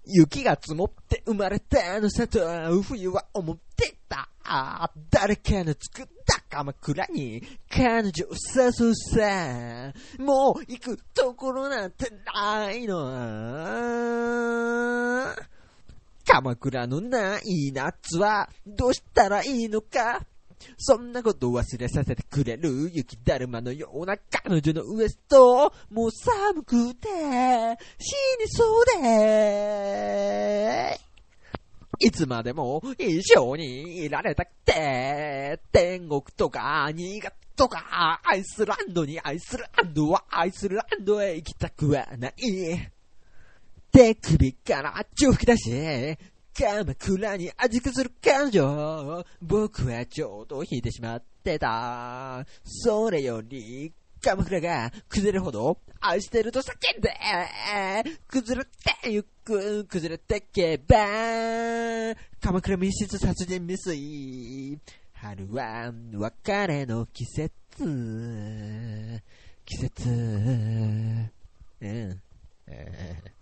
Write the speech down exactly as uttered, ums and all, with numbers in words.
雪が積もって生まれたあの里、冬は思ってた。誰かの作った鎌倉に彼女を誘うさ。もう行くところなんてないの。鎌倉のない夏はどうしたらいいのか。そんなこと忘れさせてくれる雪だるまのような彼女のウエスト、もう寒くて死にそうで、いつまでも一緒にいられたくて、天国とか新潟とかアイスランドにアイスランドはアイスランドへ行きたくはない。手首から血を吹き出し鎌倉に味くする彼女、僕はちょうど引いてしまってた。それより鎌倉が崩れるほど愛してると叫んで、崩れてゆく、崩れてけば、鎌倉密室殺人未遂。春は別れの季節、季節、うん、えー